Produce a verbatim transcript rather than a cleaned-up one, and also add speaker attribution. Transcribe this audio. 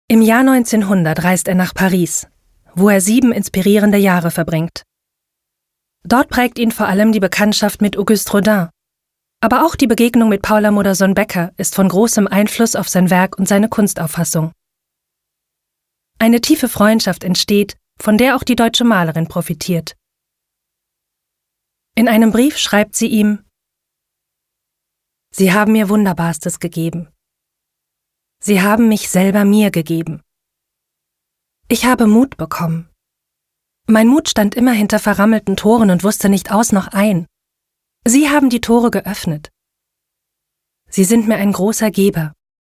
Speaker 1: Im Jahr neunzehnhundert reist er nach Paris, wo er sieben inspirierende Jahre verbringt. Dort prägt ihn vor allem die Bekanntschaft mit Auguste Rodin, aber auch die Begegnung mit Paula Modersohn-Becker ist von großem Einfluss auf sein Werk und seine Kunstauffassung. Eine tiefe Freundschaft entsteht, von der auch die deutsche Malerin profitiert. In einem Brief schreibt sie ihm: Sie haben mir Wunderbarstes gegeben. Sie haben mich selber mir gegeben. Ich habe Mut bekommen. Mein Mut stand immer hinter verrammelten Toren und wusste nicht aus noch ein. Sie haben die Tore geöffnet. Sie sind mir ein großer Geber,